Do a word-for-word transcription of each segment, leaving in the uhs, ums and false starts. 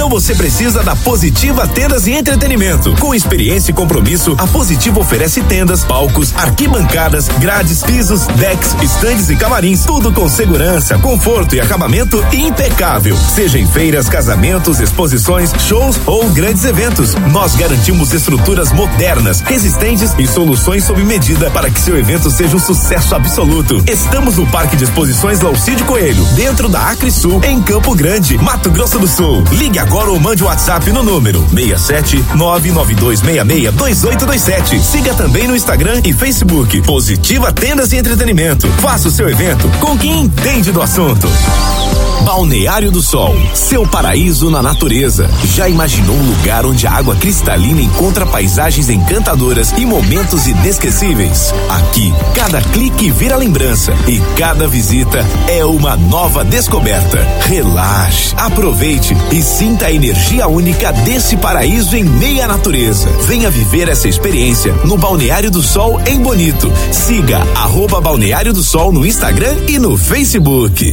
você precisa da Positiva Tendas e Entretenimento. Com experiência e compromisso, a Positiva oferece tendas, palcos, arquibancadas, grades, pisos, decks, estandes e camarins, tudo com segurança, conforto e acabamento impecável. Seja em feiras, casamentos, exposições, shows ou grandes eventos, nós garantimos estruturas modernas, resistentes e soluções sob medida para que seu evento seja um sucesso absoluto. Estamos no Parque de Exposições Laucídio Coelho, dentro da Acre Sul, em Campo Grande, Mato Grosso do Sul. Ligue agora ou mande o WhatsApp no número seis sete nove nove dois seis seis dois oito dois sete. Siga também no Instagram e Facebook. Positiva Tendas e Entretenimento. Faça o seu evento com quem entende do assunto. Balneário do Sol, seu paraíso na natureza. Já imaginou um lugar onde a água cristalina encontra paisagens encantadoras e momentos inesquecíveis? Aqui, cada clique vira lembrança e cada visita é uma nova descoberta. Relaxe, aproveite e sinta a energia única desse paraíso em meia natureza. Venha viver essa experiência no Balneário do Sol em Bonito. Siga arroba Balneário do Sol no Instagram e no Facebook.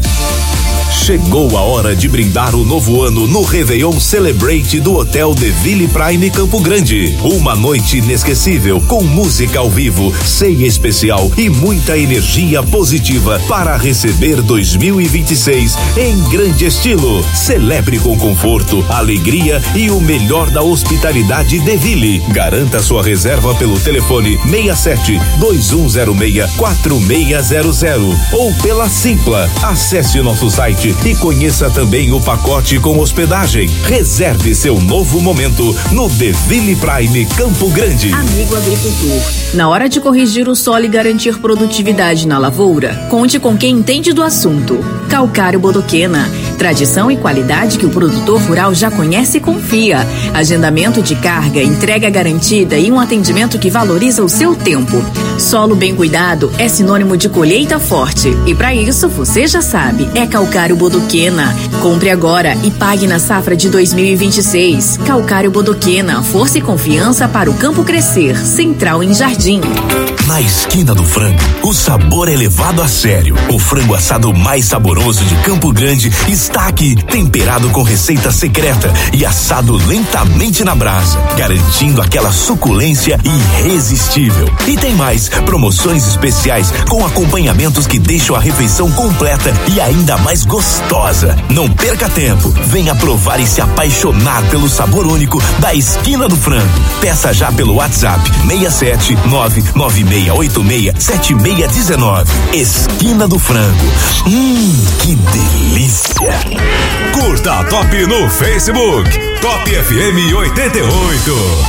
Chegou a hora de brindar o novo ano no Réveillon Celebrate do Hotel The Ville Prime Campo Grande. Uma noite inesquecível com música ao vivo, ceia especial e muita energia positiva para receber dois mil e vinte e seis em grande estilo. Celebre com conforto, alegria e o melhor da hospitalidade The Ville. Garanta sua reserva pelo telefone seis sete dois um zero seis quatro seis zero zero ou pela Simpla. Acesse o nosso site e conheça também o pacote com hospedagem. Reserve seu novo momento no The Ville Prime Campo Grande. Amigo agricultor, na hora de corrigir o solo e garantir produtividade na lavoura, conte com quem entende do assunto. Calcário Bodoquena, tradição e qualidade que o produtor rural já conhece e confia. Agendamento de carga, entrega garantida e um atendimento que valoriza o seu tempo. Solo bem cuidado é sinônimo de colheita forte. E para isso, você já sabe, é Calcário Bodoquena. Compre agora e pague na safra de dois mil e vinte e seis. Calcário Bodoquena, força e confiança para o campo crescer. Central em Jardim. Na esquina do frango, o sabor é levado a sério. O frango assado mais saboroso de Campo Grande está aqui, temperado com receita secreta e assado lentamente na brasa, garantindo aquela suculência irresistível. E tem mais, promoções especiais com acompanhamentos que deixam a refeição completa e ainda mais gostosa. Não perca tempo, venha provar e se apaixonar pelo sabor único da esquina do frango. Peça já pelo WhatsApp seis sete nove nove seis oito seis sete seis um nove. Esquina do Frango. Hum, que delícia! Curta a Top no Facebook. Top F M oitenta e oito.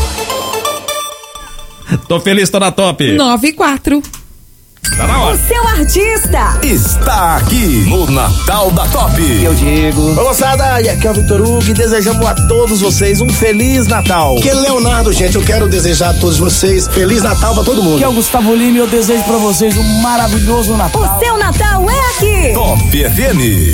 Tô feliz, tô na Top. nove e quatro. Tá na hora. O seu artista está aqui no Natal da Top. Eu digo. Ô moçada, e aqui é o Vitor Hugo e desejamos a todos vocês um Feliz Natal. Que é Leonardo, gente, eu quero desejar a todos vocês Feliz Natal pra todo mundo. Que é o Gustavo Lima e eu desejo pra vocês um maravilhoso Natal. O seu Natal é aqui. Top F M.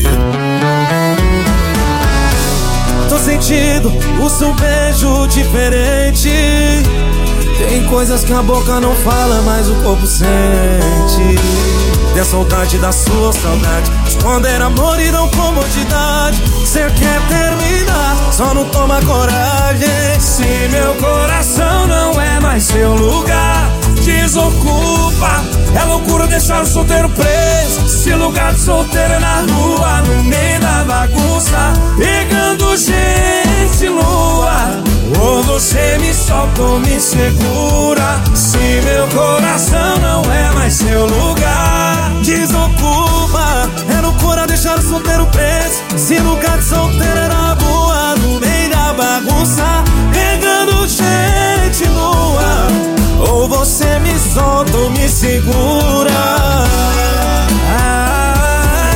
Tô sentindo o seu beijo diferente. Tem coisas que a boca não fala, mas o corpo sente. Tem a saudade da sua saudade, esconder amor e não comodidade. Cê quer terminar, só não toma coragem. Se meu coração não é mais seu lugar, desocupa. É loucura deixar o solteiro preso. Se lugar de solteiro é na rua, no meio da bagunça, pegando gente lua. Ou você me solta ou me segura. Se meu coração não é mais seu lugar, desocupa. É loucura deixar o solteiro preso. Se lugar de solteiro é na rua, no meio da bagunça, pegando gente nua. Ou você me solta ou me segura. Ah,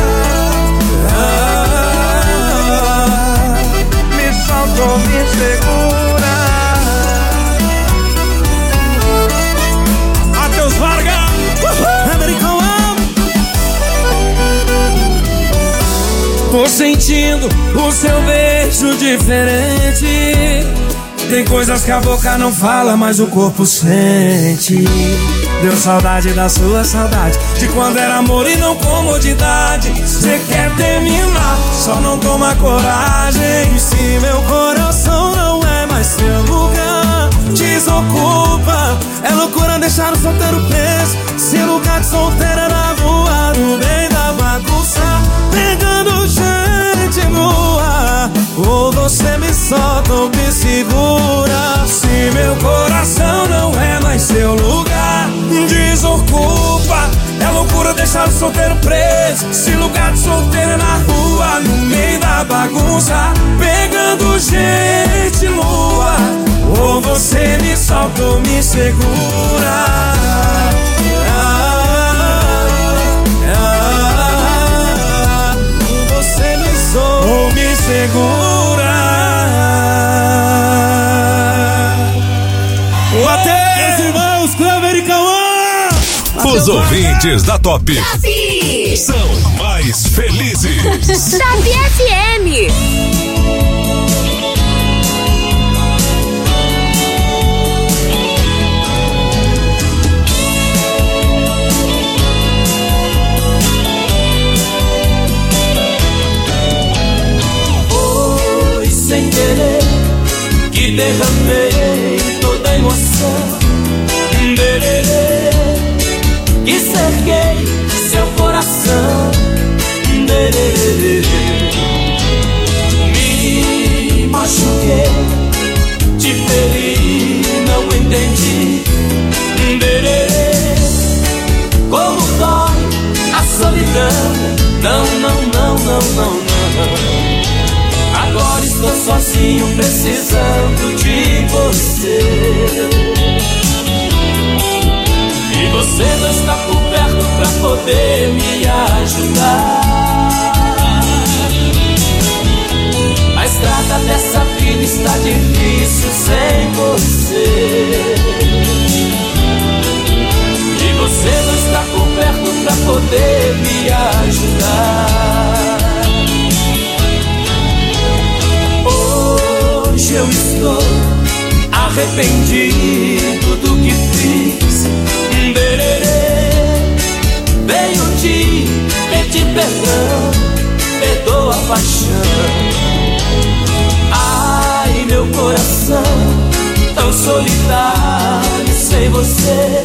ah, ah, me solta ou me segura. Matheus Vargas, American. Tô sentindo o seu beijo diferente. Tem coisas que a boca não fala, mas o corpo sente. Deu saudade da sua saudade, de quando era amor e não comodidade. Cê quer terminar, só não toma coragem. Se meu coração deixar o solteiro preso. Se lugar de solteiro é na rua, no meio da bagunça, pegando gente nua. Ou você me solta ou me segura. Se meu coração não é mais seu lugar, desocupa. É loucura deixar o solteiro preso. Se lugar de solteiro é na rua, no meio da bagunça, pegando gente nua. Ou você me solta ou me segura. Ah, ah, ou você me solta ou me segura. O até os irmãos Clever e Cauã. Os ouvintes da Top são mais felizes. Top F M. Foi sem querer que derramei toda a emoção. Dererê, que cerquei seu coração. Dererê, me machuquei, te feri, não entendi. Dererê, como dói a solidão. Não, não, não, não, não, não. Agora estou sozinho precisando de você. E você não está por perto pra poder me ajudar. A estrada dessa vida está difícil sem você. E você não está por perto pra poder me ajudar. Hoje eu estou arrependido do que fiz. Venho te pedir perdão, perdoa a paixão. Ai, meu coração, tão solitário sem você.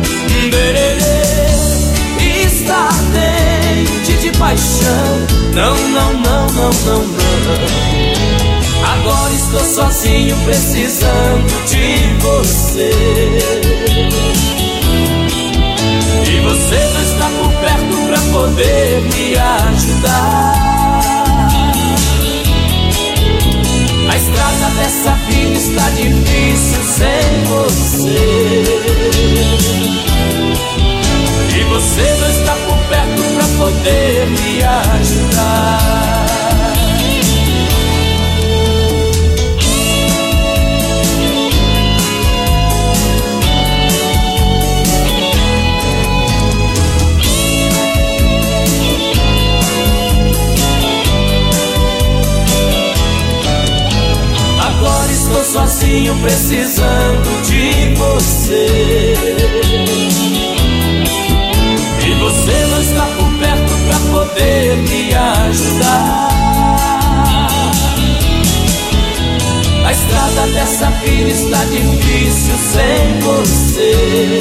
Está ardente de paixão. Não, não, não, não, não, não. Agora estou sozinho precisando de você. E você não está por perto pra poder me ajudar. A estrada dessa vida está difícil sem você. E você não está por perto pra poder me ajudar. Agora estou sozinho precisando de você. E você não está por perto pra poder me ajudar. A estrada dessa vida está difícil sem você.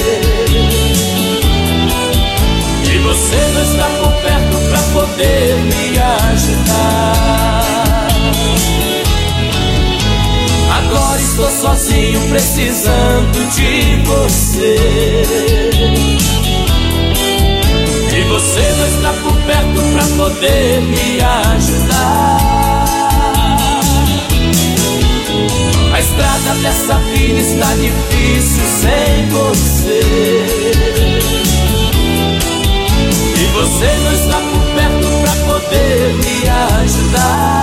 E você não está por perto pra poder me ajudar. Agora estou sozinho precisando de você. E você não está por perto pra poder me ajudar. A estrada dessa vida está difícil sem você. E você não está por perto pra poder me ajudar.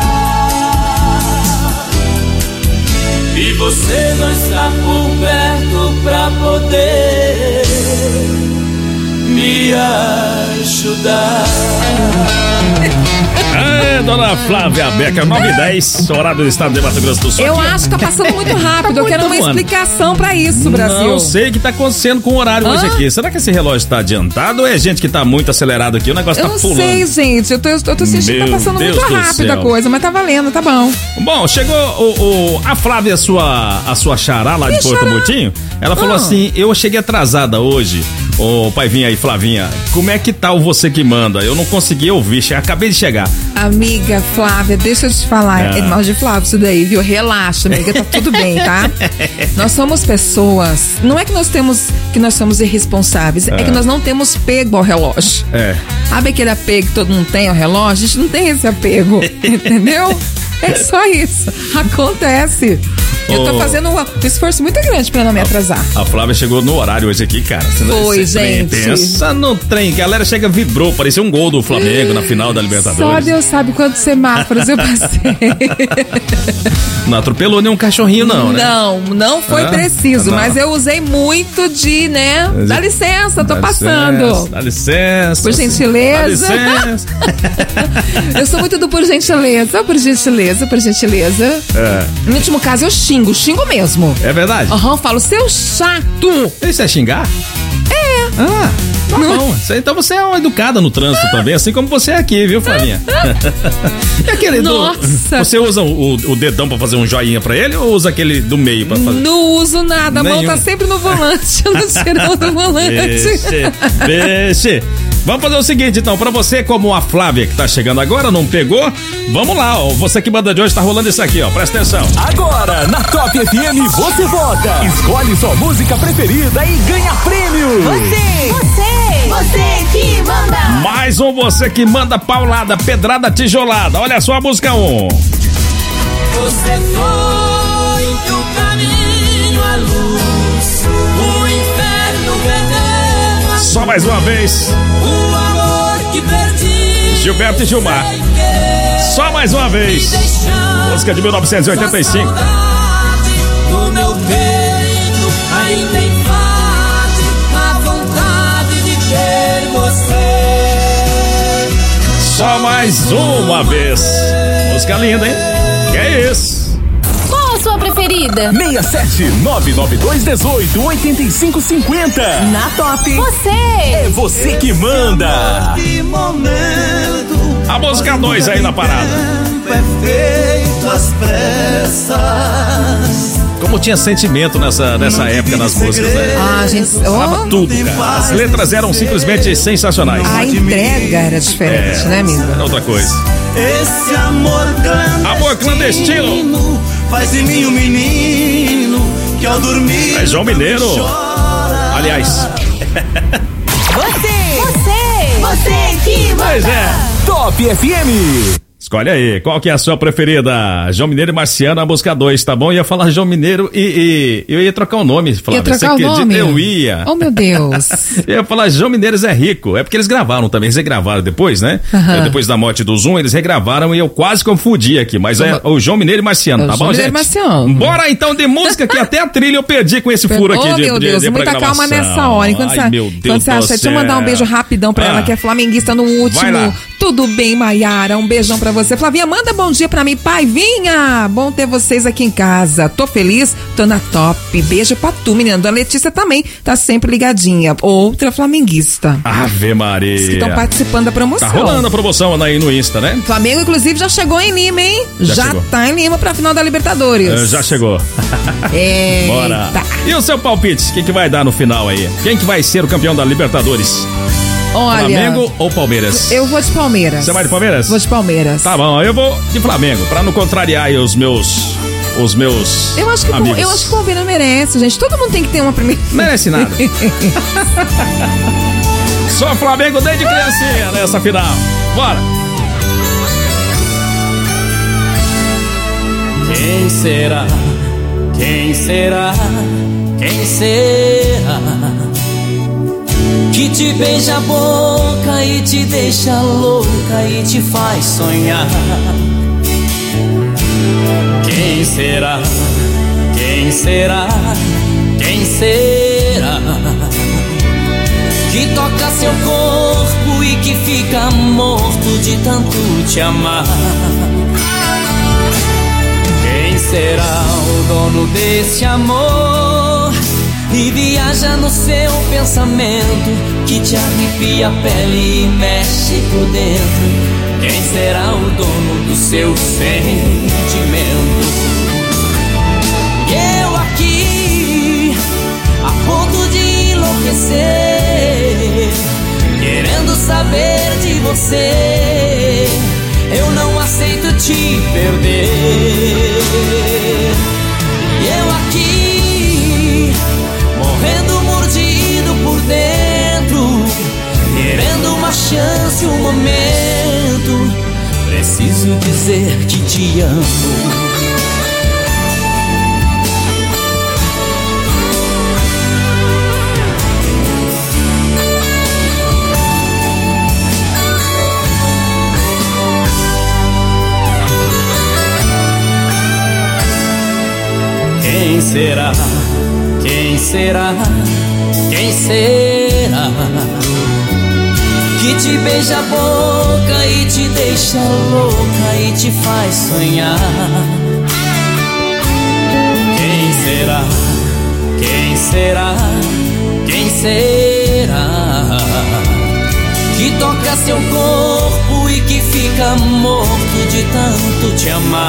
E você não está por perto pra poder me ajudar. É, dona Flávia Becker, nove e dez, horário do estado de Mato Grosso do Sul. Eu acho que tá passando muito rápido. Tá eu quero uma mano. explicação pra isso, Brasil. Não sei o que tá acontecendo com o horário Hã? hoje aqui. Será que esse relógio tá adiantado ou é gente que tá muito acelerado aqui? O negócio eu tá pulando. Eu não sei, gente. Eu tô, eu tô sentindo que tá passando Deus muito rápido a coisa, mas tá valendo, tá bom. Bom, chegou o, o, a Flávia, a sua, a sua xará lá de Porto Mutinho. Ela falou ah. assim, eu cheguei atrasada hoje. Ô, Paivinha aí, Flavinha, como é que tá o Você Que Manda? Eu não consegui ouvir, acabei de chegar. Amiga Flávia, deixa eu te falar, é, é mal de Flávio isso daí, viu? Relaxa, amiga, tá tudo bem, tá? Nós somos pessoas, não é que nós temos, que nós somos irresponsáveis, é, é que nós não temos pego ao relógio. É. Sabe aquele apego que todo mundo tem ao relógio? A gente não tem esse apego, entendeu? É só isso, acontece. Eu tô fazendo um esforço muito grande pra não me atrasar. A, a Flávia chegou no horário hoje aqui, cara. Foi, gente. Pensa no trem. A galera chega, vibrou, parecia um gol do Flamengo na final da Libertadores. Só Deus sabe quantos semáforos eu passei. Não atropelou nenhum cachorrinho, não, né? Não, não foi ah, preciso, não. Mas eu usei muito de, né? Dá licença, tô dá passando. Licença, dá licença. Por gentileza. Dá licença. Eu sou muito do por gentileza, por gentileza, por gentileza. É. No último caso, eu xingo. Xingo mesmo. É verdade? Aham, uhum, falo, seu chato. Isso é xingar? É. Ah, tá bom. Então você é uma educada no trânsito também, assim como você é aqui, viu, Flavinha? E aquele Nossa. Do, você usa o, o dedão pra fazer um joinha pra ele ou usa aquele do meio pra fazer? Não uso nada, a Nenhum. mão tá sempre no volante, eu não tiro do volante. Peixe, peixe. Vamos fazer o seguinte, então, pra você, como a Flávia que tá chegando agora, não pegou, vamos lá, ó, você que manda de hoje tá rolando isso aqui, ó, presta atenção. Agora, na Top F M, você vota, escolhe sua música preferida e ganha prêmio. Você, você, você que manda. Mais um Você Que Manda, paulada, pedrada, tijolada, olha só a música um. Você foi o caminho, a luz, o inferno perdeu. Só mais uma vez. O amor que perdi. Gilberto e Gilmar. Só mais uma vez. Música de mil novecentos e oitenta e cinco. Do meu peito ainda invade a vontade de ter você. Só mais uma vez. Música linda, hein? Que é isso? Qual a sua preferida? seis sete nove nove dois um oito oito cinco cinco zero. Na Top. Você. É você que manda. A música dois aí na parada. É feito às pressas. Como tinha sentimento nessa, nessa época nas músicas, né? Ah, gente, falava oh. tudo, cara. As letras eram simplesmente sensacionais. A entrega era diferente, é, né, amigo? Era outra coisa. Esse amor clandestino, amor clandestino faz em mim um menino que ao dormir é João Mineiro. Aliás. Você, você, você que manda. Pois é. Top F M. Escolhe aí, qual que é a sua preferida? João Mineiro e Marciano, a música dois, tá bom? Eu ia falar João Mineiro e, e eu ia trocar o nome, Flávia. Ia trocar Você o nome? Eu ia. Oh, meu Deus. Eu ia falar João Mineiro é Rico. É porque eles gravaram também, eles regravaram depois, né? Uhum. Depois da morte do Zoom, eles regravaram e eu quase confundi aqui, mas é o João Mineiro e Marciano, o tá João bom, Mineiro gente? Marciano. Bora então de música que até a trilha eu perdi com esse furo aqui. Oh, de, meu de, Deus, de muita calma nessa hora. Enquanto Ai, você, meu Deus quando você acha, deixa eu mandar um beijo rapidão pra ah. ela, que é flamenguista no último. Tudo bem, Maiara? Um beijão pra você. Flavinha, manda bom dia pra mim, pai. Vinha! Bom ter vocês aqui em casa. Tô feliz, tô na top. Beijo pra tu, menina. Dona Letícia também tá sempre ligadinha. Outra flamenguista. Ave Maria. Que estão participando da promoção. Tá rolando a promoção aí no Insta, né? Flamengo, inclusive, já chegou em Lima, hein? Já, já tá em Lima pra final da Libertadores. Uh, já chegou. É. Bora. E o seu palpite? Quem que vai dar no final aí? Quem que vai ser o campeão da Libertadores? Olha, Flamengo ou Palmeiras? Eu vou de Palmeiras. Você vai de Palmeiras? Vou de Palmeiras. Tá bom, eu vou de Flamengo, pra não contrariar aí os meus os meus eu acho que amigos. Eu acho que o Palmeiras merece, gente. Todo mundo tem que ter uma primeira. Merece nada. Só Flamengo desde criancinha nessa final. Bora. Quem será? Quem será? Quem será? Que te beija a boca e te deixa louca e te faz sonhar. Quem será? Quem será? Quem será? Que toca seu corpo e e que fica morto de tanto te amar. Quem será o dono desse amor e viaja no seu pensamento, que te arrepia a pele e mexe por dentro? Quem será o dono do seu sentimento? E eu aqui, a ponto de enlouquecer, querendo saber de você, eu não aceito te perder. E eu aqui, morrendo mordido por dentro, querendo uma chance, um momento, preciso dizer que te amo. Quem será? Quem será? Quem será? Que te beija a boca e te deixa louca e te faz sonhar. Quem será? Quem será? Quem será? Que toca seu corpo e que fica morto de tanto te amar.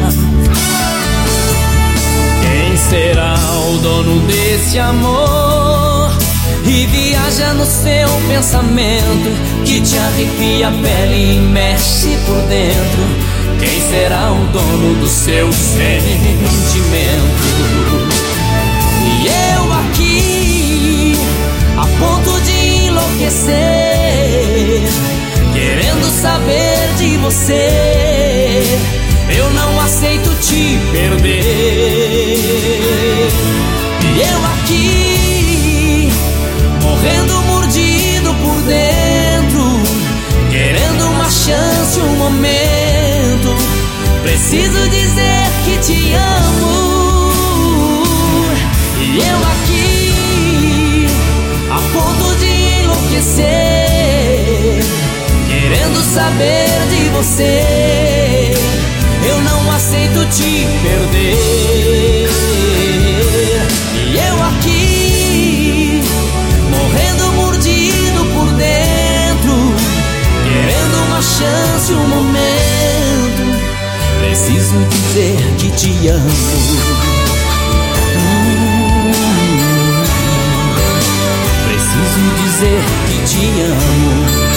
Quem será o dono desse amor e viaja no seu pensamento, que te arrepia a pele e mexe por dentro? Quem será o dono do seu sentimento? E eu aqui, a ponto de enlouquecer, querendo saber de você, eu não aceito te perder. E eu aqui, morrendo mordido por dentro, querendo uma chance, um momento, preciso dizer que te amo. E eu aqui, a ponto de enlouquecer, querendo saber de você, eu não aceito te perder. E eu aqui, morrendo mordido por dentro, querendo uma chance, um momento, preciso dizer que te amo. Hum, preciso dizer que te amo.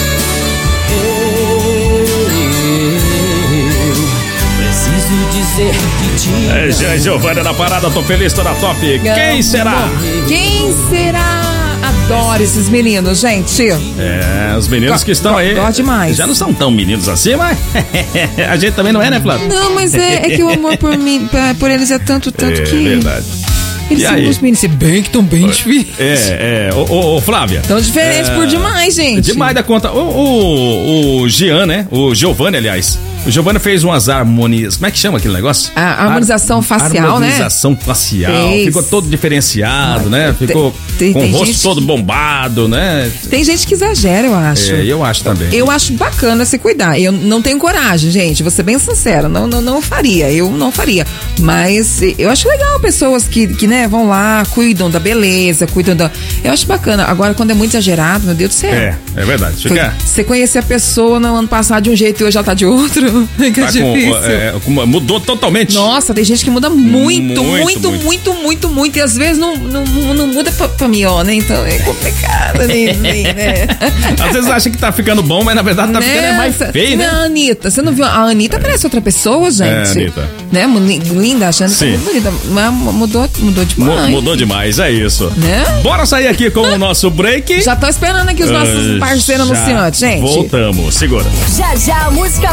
Dizer que te é, já, Giovana na parada, tô feliz, tô na top. Quem será? Quem será? Adoro esses meninos, gente. É, os meninos go, que estão go, aí. Gosto demais. Já não são tão meninos assim, mas a gente também não é, né, Flávio? Não, mas é, é que o amor por mim, por eles é tanto, tanto é, que. É verdade. Eles e são aí? os meninos, se bem que estão bem diferentes. É, é. Ô, ô, ô Flávia. Tão diferentes é, por demais, gente. Demais da conta. O, o, o Jean, né? O Giovanni, aliás. O Giovanni fez umas harmonias. Como é que chama aquele negócio? A harmonização Ar facial, harmonização né? Harmonização facial. Fez. Ficou todo diferenciado, ah, né? Ficou tem, com tem o rosto gente... todo bombado, né? Tem gente que exagera, eu acho. É, eu acho também. Eu acho bacana se cuidar. Eu não tenho coragem, gente. Vou ser bem sincera. Não, não, não faria. Eu não faria. Mas eu acho legal pessoas que, que, né, vão lá, cuidam da beleza, cuidam da... Eu acho bacana. Agora, quando é muito exagerado, meu Deus do céu. É, é verdade. Fica... Você conhecer a pessoa no ano passado de um jeito e hoje ela tá de outro. Fica tá difícil. Com, é, mudou totalmente. Nossa, tem gente que muda muito, muito, muito, muito, muito, muito, muito. E às vezes não, não, não muda pra, pra melhor, né? Então é complicado, né? né? Às vezes acha que tá ficando bom, mas na verdade tá ficando é mais feio, né? A Anitta, você não viu? A Anitta é. parece outra pessoa, gente. É, Anitta. Né? Linda, achando que é muito bonita. Mas mudou, mudou demais. Mudou demais, é isso. Né? Bora sair aqui com o nosso break. Já tô esperando aqui os nossos uh, parceiros anunciantes, gente. Voltamos, segura. Já já a música volta.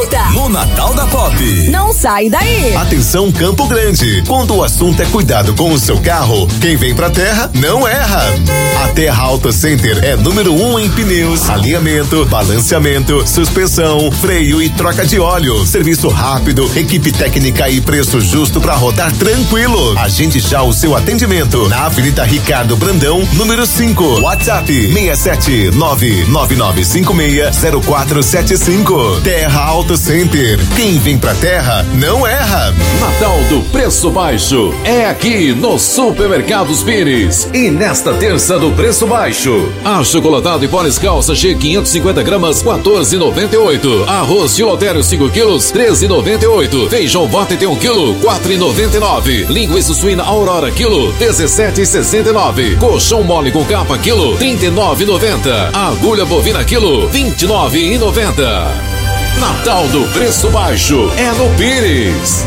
Artista. No Natal da Top. Não sai daí. Atenção Campo Grande. Quando o assunto é cuidado com o seu carro, quem vem pra terra não erra. A Terra Auto Center é número um em pneus, alinhamento, balanceamento, suspensão, freio e troca de óleo. Serviço rápido, equipe técnica e preço justo pra rodar tranquilo. Agende já o seu atendimento na Avenida Ricardo Brandão, número cinco. WhatsApp seis sete nove nove nove cinco seis zero quatro sete cinco. Terra Auto Center. Quem vem pra terra não erra. Natal do Preço Baixo é aqui no Supermercados Pires. E nesta terça do Preço Baixo, achocolatado e Boris Calça G quinhentos e cinquenta gramas quatorze e noventa e oito. Arroz Gilotério cinco quilos treze e noventa e oito. Feijão Vota tem um quilo quatro e noventa e nove. Linguiça suína Aurora quilo dezessete e sessenta e nove. Colchão mole com capa quilo trinta e nove e noventa. Agulha bovina quilo vinte e nove e noventa. Natal do Preço Baixo é no Pires.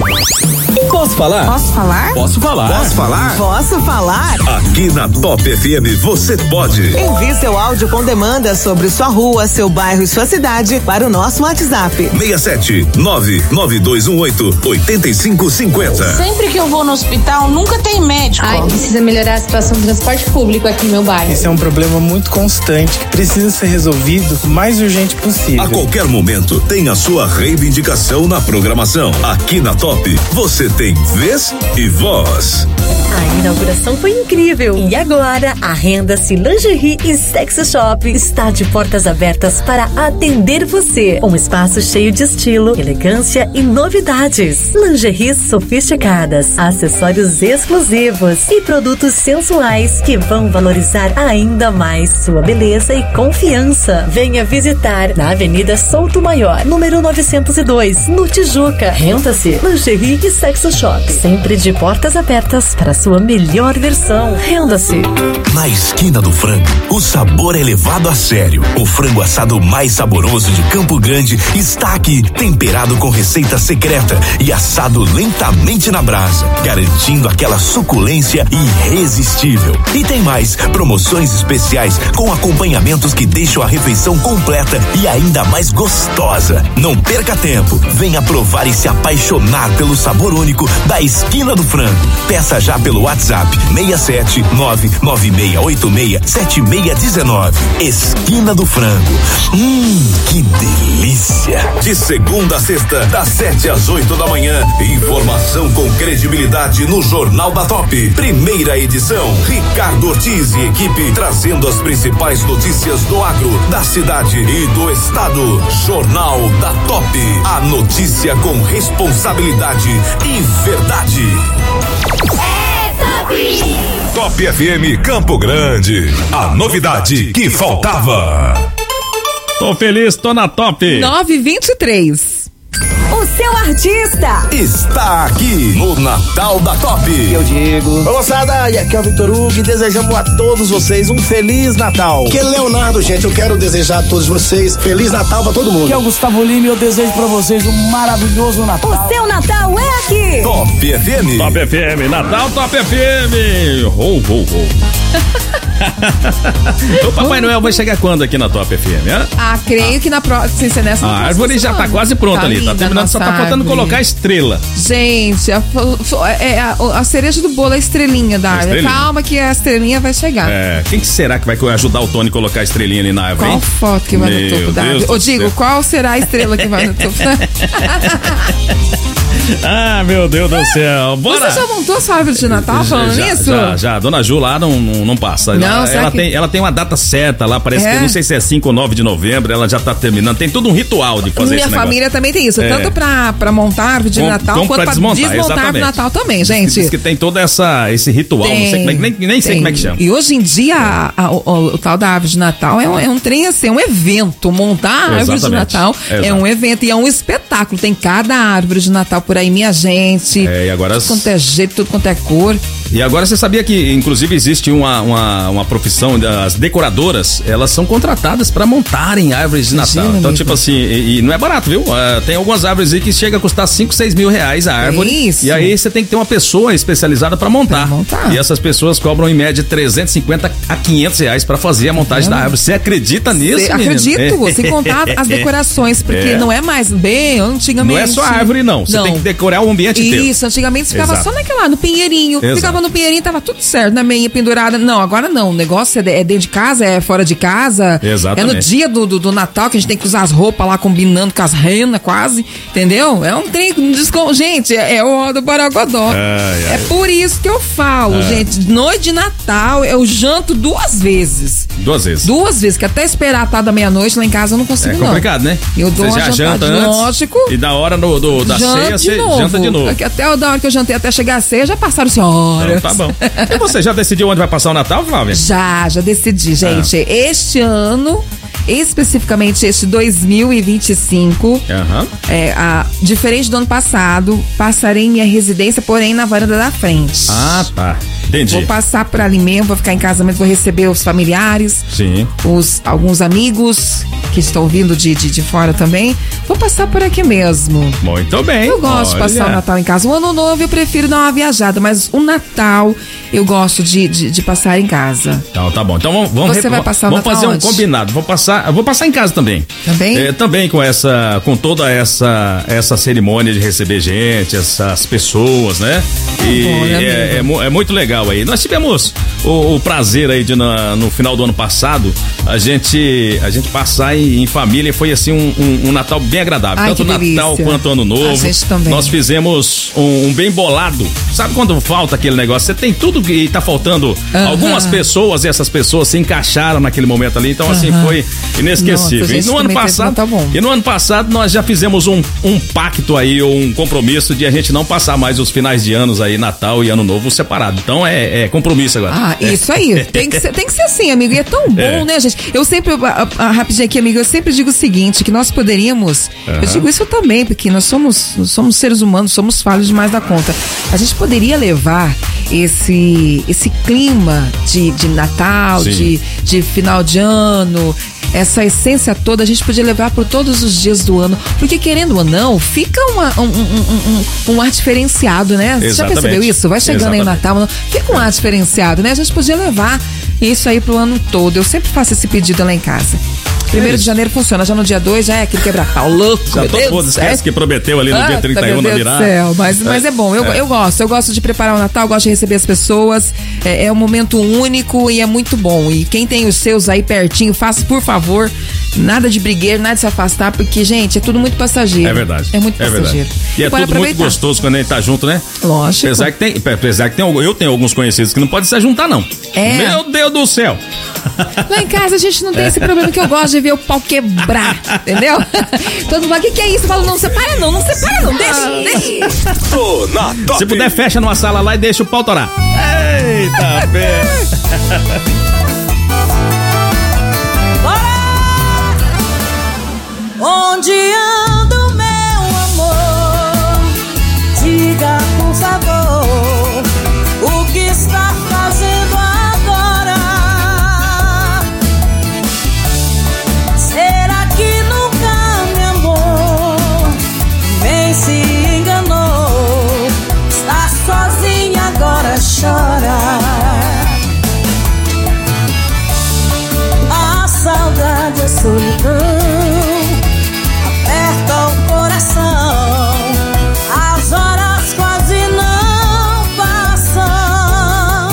Posso falar? Posso falar? Posso falar? Posso falar? Posso falar? Aqui na Top F M você pode. Envie seu áudio com demanda sobre sua rua, seu bairro e sua cidade para o nosso WhatsApp. seis sete nove nove dois um oito oito cinco cinco zero. Sempre que eu vou no hospital, nunca tem médico. Ai, precisa melhorar a situação do transporte público aqui no meu bairro. Esse é um problema muito constante que precisa ser resolvido o mais urgente possível. A qualquer momento tem a sua reivindicação na programação. Aqui na Top você tem vez e voz. A inauguração foi incrível. E agora, a Renda-se Lingerie e Sexy Shop está de portas abertas para atender você. Um espaço cheio de estilo, elegância e novidades. Lingeries sofisticadas, acessórios exclusivos e produtos sensuais que vão valorizar ainda mais sua beleza e confiança. Venha visitar na Avenida Souto Maior, número novecentos e dois, no Tijuca. Renda-se Lingerie e Sexy Shop, sempre de portas abertas para sua melhor versão. Renda-se. Na esquina do frango, o sabor é levado a sério. O frango assado mais saboroso de Campo Grande está aqui, temperado com receita secreta e assado lentamente na brasa, garantindo aquela suculência irresistível. E tem mais, promoções especiais com acompanhamentos que deixam a refeição completa e ainda mais gostosa. Não perca tempo, venha provar e se apaixonar pelo sabor único da Esquina do Frango. Peça já pelo WhatsApp seis sete nove nove seis oito seis sete seis um nove. Esquina do Frango. Hum, que delícia! De segunda a sexta, das sete às oito da manhã. Informação com credibilidade no Jornal da Top. Primeira edição. Ricardo Ortiz e equipe trazendo as principais notícias do agro, da cidade e do estado. Jornal da Top. A notícia com responsabilidade e verdade. Top F M Campo Grande. A novidade que faltava. Tô feliz, tô na Top. nove e vinte e três. O seu artista está aqui no Natal da Top. Eu digo. Oi, moçada, e aqui é o Vitor Hugo e desejamos a todos vocês um Feliz Natal. Que é Leonardo, gente, eu quero desejar a todos vocês Feliz Natal pra todo mundo. Que é o Gustavo Lima e eu desejo pra vocês um maravilhoso Natal. O seu Natal é aqui. Top F M. Top F M, Natal Top F M. Ho, ho, ho. O Papai Noel vai chegar quando aqui na Top F M, hein? Ah, creio ah. que na próxima, nessa A árvore já tá quase pronta tá ali, linda, tá terminando, só tá faltando árvore. Colocar a estrela. Gente, a, a, a cereja do bolo é a estrelinha da árvore. Calma que a estrelinha vai chegar. É, quem que será que vai ajudar o Tony a colocar a estrelinha ali na árvore, Qual hein? foto que vai Meu no topo da árvore? Eu digo, qual será a estrela que vai no topo da árvore? Ah, meu Deus do céu. Bora. Você já montou a sua árvore de Natal falando já, nisso? Já, já. Dona Ju lá não, não, não passa. Não, ela, ela, que... tem, ela tem uma data certa lá, parece é? que não sei se é cinco ou nove de novembro, ela já tá terminando. Tem todo um ritual de fazer Minha esse família negócio. também tem isso, é. tanto pra, pra montar a árvore de Com, Natal quanto pra pra desmontar, desmontar a árvore de Natal também, gente. Diz que, diz que tem todo essa, esse ritual, tem, não sei como é, nem, nem sei como é que chama. E hoje em dia, a, a, o, o tal da árvore de Natal é um, é um trem assim, é um evento. Montar a árvore Exatamente. de Natal Exato. é um evento e é um espetáculo. Tem cada árvore de Natal por aí, minha gente. É, e agora tudo quanto é jeito, tudo quanto é cor. E agora você sabia que, inclusive, existe uma, uma, uma profissão, as decoradoras, elas são contratadas para montarem árvores de Natal. Imagina, então, amigo. Tipo assim, e, e não é barato, viu? Uh, tem algumas árvores aí que chega a custar cinco, seis mil reais a árvore. Isso. E aí você tem que ter uma pessoa especializada para montar. montar. E essas pessoas cobram em média trezentos e cinquenta a quinhentos reais para fazer a montagem é. da árvore. Você acredita nisso, menino? Acredito, é. sem contar as decorações, porque é. não é mais bem antigamente. Não é só a árvore, não. Você não. tem que decorar o ambiente Isso, inteiro. Isso, antigamente ficava Exato. só naquela, no pinheirinho. Exato. Ficava no pinheirinho, tava tudo certo, na meia pendurada. Não, agora não. O negócio é dentro de casa, é fora de casa. Exatamente. É no dia do, do, do Natal que a gente tem que usar as roupas lá combinando com as renas quase. Entendeu? É um trem. Gente, é, é o do Baragodó. Ai, ai. É por isso que eu falo, ai. gente. Noite de Natal eu janto duas vezes. Duas vezes. Duas vezes, que até esperar a tarde da meia-noite lá em casa eu não consigo, não. É complicado, não. né? Eu dou você uma já janta antes. Lógico. E da hora no, do, da ceia, você janta de novo. Porque até da hora que eu jantei até chegar a ceia, já passaram-se horas. Então, tá bom. E você já decidiu onde vai passar o Natal, Flávia? Já, já decidi, gente. Ah. Este ano, especificamente este dois mil e vinte e cinco, uhum. é, a, diferente do ano passado, passarei em minha residência, porém na varanda da frente. Ah, tá. Entendi. Vou passar por ali mesmo, vou ficar em casa mesmo, vou receber os familiares, Sim. os, alguns amigos que estão vindo de, de, de fora também. Vou passar por aqui mesmo. Muito bem. Eu gosto Olha. de passar o Natal em casa. O Ano Novo eu prefiro dar uma viajada, mas o Natal eu gosto de, de, de passar em casa. Então tá bom. Então vamos, vamos, Você vai passar o vamos Natal fazer onde? um combinado. Vou passar, vou passar em casa também. Também? É, também com essa, com toda essa, essa cerimônia de receber gente, essas pessoas, né? É e bom, né, é, é, é muito legal aí. Nós tivemos o, o prazer aí de na, no final do ano passado a gente a gente passar em, em família e foi assim um, um, um Natal bem agradável. Ai, tanto Natal quanto Ano Novo. A gente também. Nós fizemos um, um bem bolado. Sabe quando falta aquele negócio? Você tem tudo e tá faltando uh-huh. algumas pessoas e essas pessoas se encaixaram naquele momento ali. Então, uh-huh. assim, foi inesquecível. Nossa, e no ano passado, tá bom. E no ano passado nós já fizemos um, um pacto aí, um compromisso de a gente não passar mais os finais de anos aí, Natal e Ano Novo separado. Então é, é compromisso agora. Ah, é. isso aí. Tem que, ser, tem que ser assim, amigo. E é tão bom, é. né, gente? Eu sempre, a, a, rapidinho aqui, amigo, eu sempre digo o seguinte, que nós poderíamos, uhum. eu digo isso também, porque nós somos, nós somos seres humanos, somos falhos demais da conta. A gente poderia levar esse, esse clima de, de Natal, de, de final de ano, essa essência toda, a gente podia levar por todos os dias do ano, porque querendo ou não, fica uma, um, um, um, um ar diferenciado, né? Você já percebeu isso? Vai chegando Exatamente. aí o Natal, não, fica um ar diferenciado, né? A gente podia levar isso aí pro ano todo. Eu sempre faço esse pedido lá em casa. Primeiro é de janeiro funciona, já no dia dois já é aquele quebra-pau louco. Já todo mundo esquece que prometeu ali no ah, dia trinta e um na virada. Céu, mas, é. mas é bom, eu, é. eu gosto, eu gosto de preparar o Natal, gosto de receber as pessoas, é, é um momento único e é muito bom. E quem tem os seus aí pertinho, faça por favor, nada de brigueiro, nada de se afastar, porque, gente, é tudo muito passageiro. É verdade. É muito passageiro. É verdade. E é tudo aproveitar. muito gostoso quando a gente tá junto, né? Lógico. Apesar que tem, apesar que tem, eu tenho alguns conhecidos que não podem se juntar, não. É. Meu Deus do céu. Lá em casa a gente não tem esse problema, que eu gosto de ver o pau quebrar, entendeu? Todo mundo fala, o que, que é isso? Eu falo, não separa não, não separa não, deixa, deixa. Tô na top. Se puder, fecha numa sala lá e deixa o pau torar. Eita, pé. Onde anda o meu amor? Diga por favor, o que está fazendo agora? Será que nunca me amou? Nem se enganou? Está sozinha agora, chora. A saudade, a solidão aperta o coração, as horas quase não passam.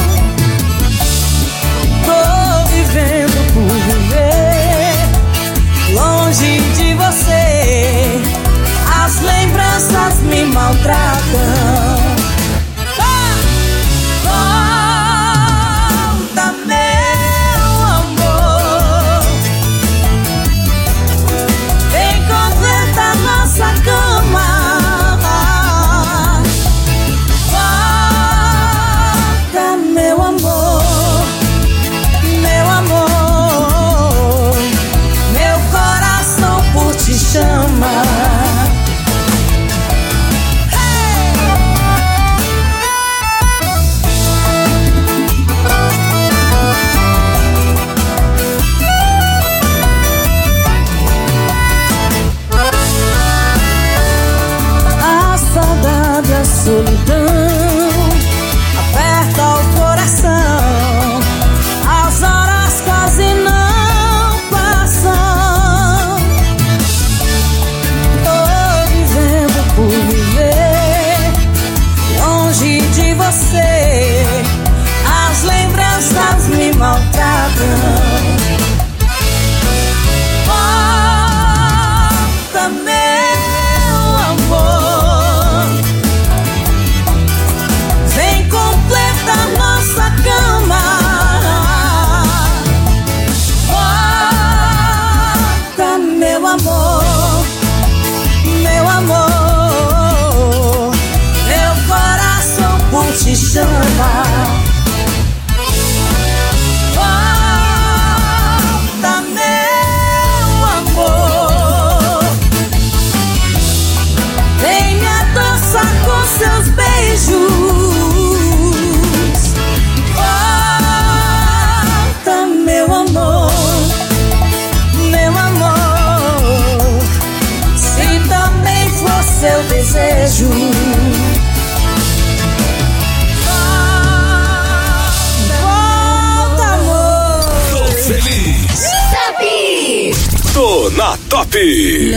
Tô vivendo por viver longe de você, as lembranças me maltratam. Volta, meu amor, Top.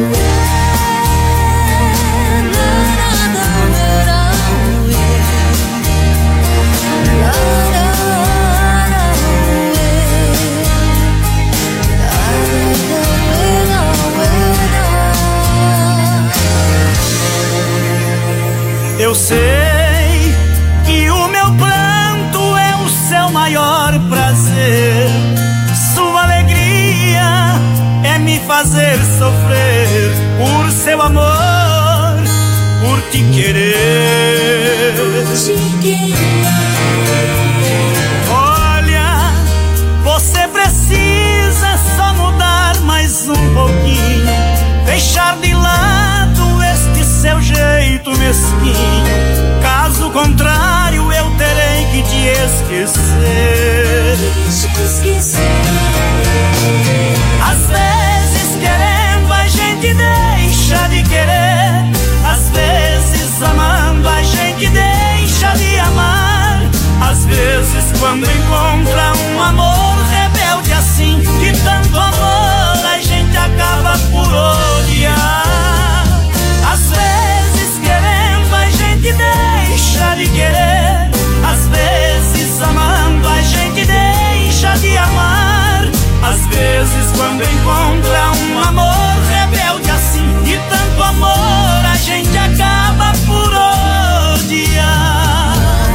Eu sei que o meu pranto é o seu maior prazer. Sua alegria é me fazer sofrer por seu amor, por te querer. Olha, você precisa só mudar mais um pouquinho, deixar de lado este seu jeito mesquinho. Caso contrário, eu terei que te esquecer. Às vezes querendo a gente deixa de querer, às vezes amando a gente deixa de amar. Às vezes quando encontra um amor rebelde assim, de tanto amor a gente acaba por odiar. Às vezes querendo a gente deixa de querer, às vezes amando a gente deixa de amar. Às vezes quando encontra um amor rebelde assim, de tanto amor a gente acaba por odiar.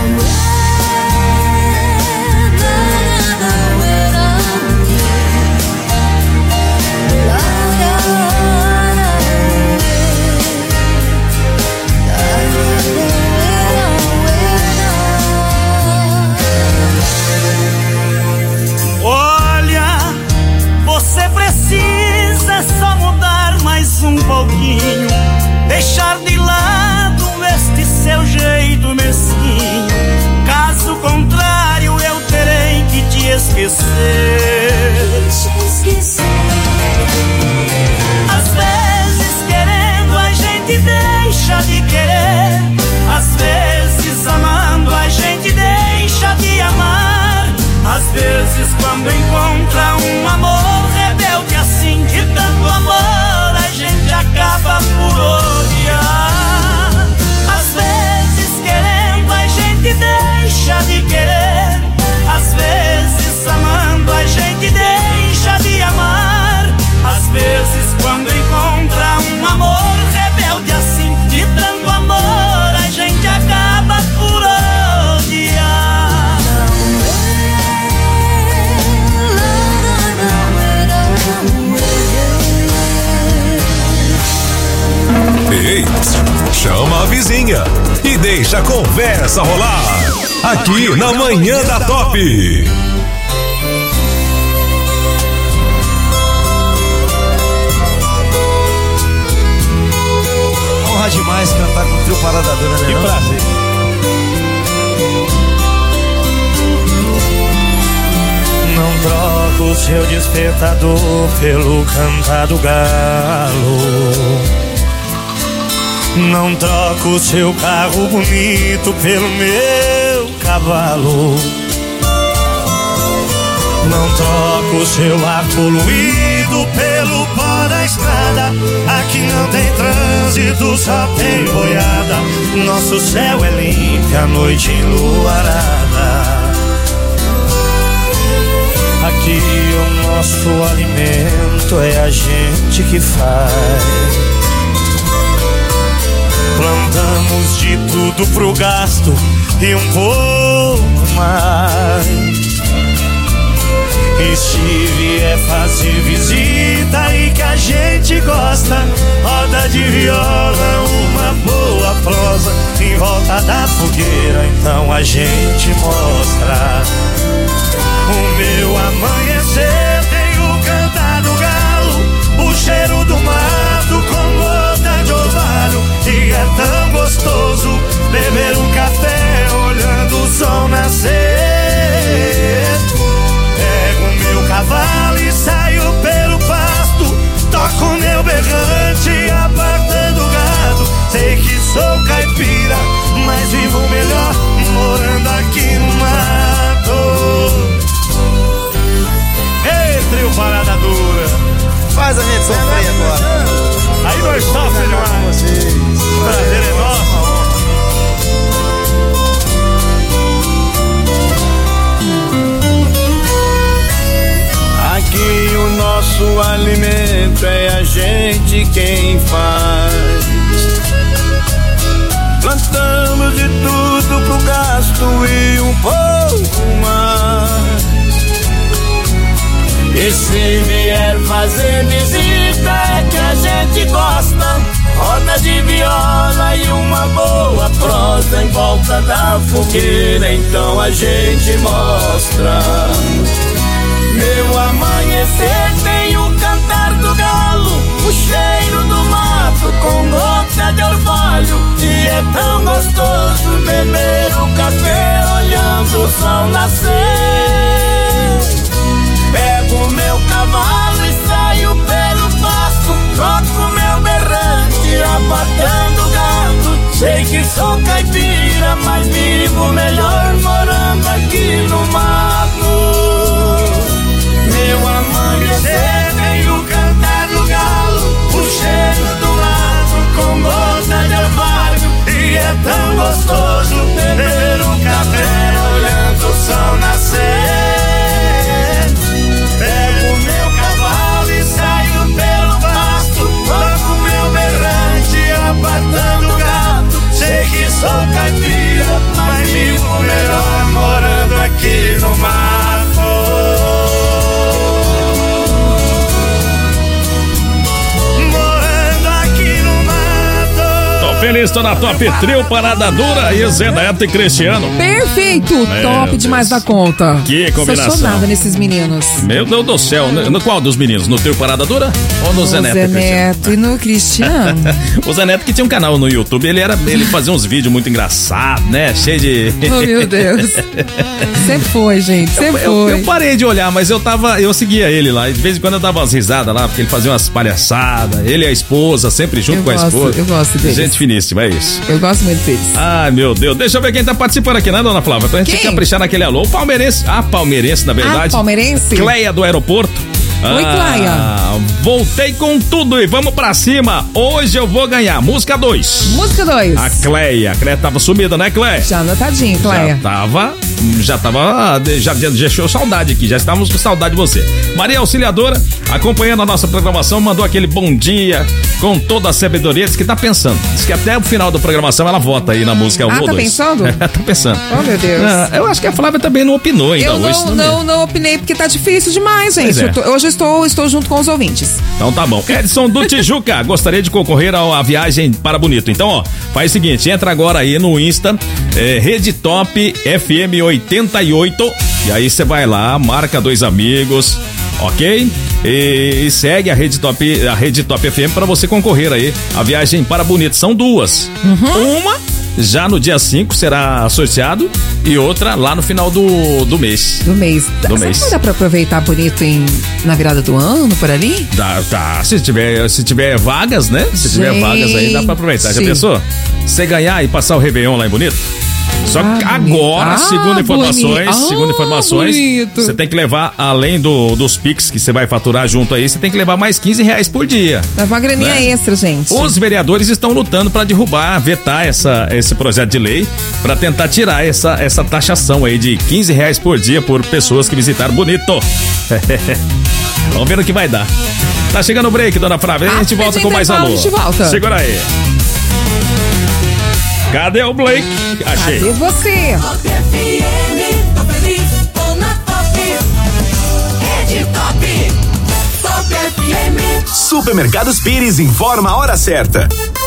Um pouquinho, deixar de lado este seu jeito mesquinho. Caso contrário, eu terei que te esquecer. Às vezes querendo a gente deixa de querer, às vezes amando a gente deixa de amar. Às vezes quando encontra um amor rebelde assim, de tanto amor a gente acaba por odiar. Às vezes querendo a gente deixa de querer, às vezes amando a gente deixa de amar. Às vezes quando encontra um amor rebelde assim, de tanto amor a gente acaba por odiar. Ei, chama a vizinha e deixa a conversa rolar. Aqui na Manhã da Top. Honra demais cantar com o trio Parada Dura, né? Que não? Prazer. Não troco o seu despertador pelo cantar do galo. Não troco o seu carro bonito pelo meu cavalo. Não troco o seu ar poluído pelo pó da estrada. Aqui não tem trânsito, só tem boiada. Nosso céu é limpo, a noite enluarada. Aqui o nosso alimento é a gente que faz. Plantamos de tudo pro gasto e um pouco mais. E se vier fazer visita e que a gente gosta, roda de viola, uma boa prosa em volta da fogueira, então a gente mostra. O meu amanhecer tem o cantar do galo, o cheiro do mato com gota de orvalho. E é tão gostoso beber um café olhando o sol nascer. Pego o meu cavalo e saio pelo pasto, toco o meu berrante apartando o gado. Sei que sou caipira, mas vivo melhor morando aqui no mato. alimento é a gente quem faz. Plantamos de tudo pro gasto e um pouco mais. E se vier fazer visita é que a gente gosta. Roda de viola e uma boa prosa em volta da fogueira, então a gente mostra. Meu amanhecer tem o cantar do galo, o cheiro do mato com gota de orvalho. E é tão gostoso beber o café olhando o sol nascer. Pego meu cavalo e saio pelo pasto, troco meu berrante abatendo gado. Sei que sou caipira, mas vivo melhor morando aqui no mato. Meu amanhecer tem o cantar do galo, o cheiro do mato com gota de orvalho. E é tão gostoso beber um café olhando o sol nascer. Pego meu cavalo e saio pelo pasto, toco meu berrante abatendo gado. Sei que sou caipira, mas vivo melhor morando aqui no mato. Feliz, tô na Top Trio, Parada Dura e Zé Neto e Cristiano. Perfeito, Meu top Deus. demais da conta. Que combinação. Sou chonada nesses meninos. Meu Deus do céu, no qual dos meninos? No Trio Parada Dura ou no, no Zé Neto Zé e Cristiano? Neto e no Cristiano. O Zé Neto que tinha um canal no YouTube, ele era, ele fazia uns vídeos muito engraçados, né? Cheio de... Oh, meu Deus. Sempre foi, gente, sempre eu, foi. Eu, eu parei de olhar, mas eu tava, eu seguia ele lá, e de vez em quando eu dava umas risadas lá, porque ele fazia umas palhaçadas, ele e a esposa, sempre junto eu com gosto, a esposa. Eu gosto deles. Gente finíssima, é isso. Eu gosto muito deles. Ai, meu Deus. Deixa eu ver quem tá participando aqui, né, dona Flávia? Pra gente Quem? caprichar naquele alô. O palmeirense. Ah, palmeirense, na verdade. Ah, palmeirense? Cleia do aeroporto. Oi, Cleia. Ah, voltei com tudo e vamos pra cima. Hoje eu vou ganhar. Música dois. Música dois. A Cleia. A Cleia tava sumida, né, Cleia? Já anotadinho, Cleia. Já tava, já tava, já deixou saudade aqui, já estávamos com saudade de você. Maria Auxiliadora, acompanhando a nossa programação, mandou aquele bom dia com toda a sabedoria, diz que tá pensando. Diz que até o final da programação ela vota aí na música um ah, ou tá dois. pensando? tá pensando. Oh, meu Deus. Ah, eu acho que a Flávia também não opinou ainda eu não, hoje. Não, não, não opinei porque tá difícil demais, gente. É. Eu tô, hoje eu estou, estou junto com os ouvintes. Então tá bom. Edson do Tijuca, gostaria de concorrer à viagem para Bonito. Então, ó, faz o seguinte, entra agora aí no Insta, é, Rede Top F M oitenta e oito, e aí você vai lá, marca dois amigos, ok? E, e segue a Rede Top, a Rede Top F M para você concorrer aí à viagem para Bonito. São duas. Uhum. Uma já no dia cinco será sorteado e outra lá no final do, do mês. Do mês. Do Será mês. que dá pra aproveitar Bonito em, na virada do ano, por ali? Dá, tá. Se tiver, se tiver vagas, né? Se Gente. tiver vagas aí, dá pra aproveitar. Já pensou? Você ganhar e passar o Réveillon lá em Bonito? Só que Ah, agora, ah, segundo informações, bonito. segundo Ah, informações, bonito. você tem que levar, além do, dos Pix que você vai faturar junto aí, você tem que levar mais quinze reais por dia. Leva uma graninha Né? extra, gente. Os vereadores estão lutando para derrubar, vetar essa, esse projeto de lei para tentar tirar essa, essa taxação aí de quinze reais por dia por pessoas que visitaram Bonito. Vamos ver no que vai dar. Tá chegando o break, dona Flávia. A gente volta com mais alô. A gente volta. Segura aí. Cadê o Blake? Achei. Cadê você? Supermercados Pires informa a hora certa.